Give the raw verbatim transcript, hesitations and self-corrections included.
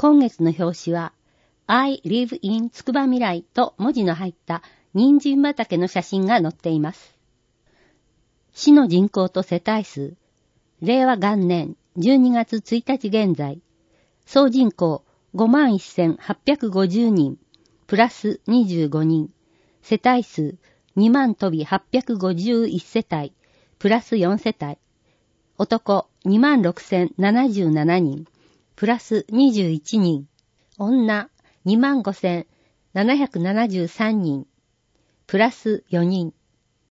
今月の表紙は I live in つくばみらいと文字の入った人参畑の写真が載っています。市の人口と世帯数、れいわ元年じゅうにがつついたち現在、総人口 ごまんせんはっぴゃくごじゅうにん、プラスにじゅうごにん、世帯数にまんとびはっぴゃくごじゅういち世帯、プラスよん世帯、男にまんろくせんななじゅうななにん、プラスにじゅういちにん、女にまんごせんななひゃくななじゅうさんにん、プラスよにん、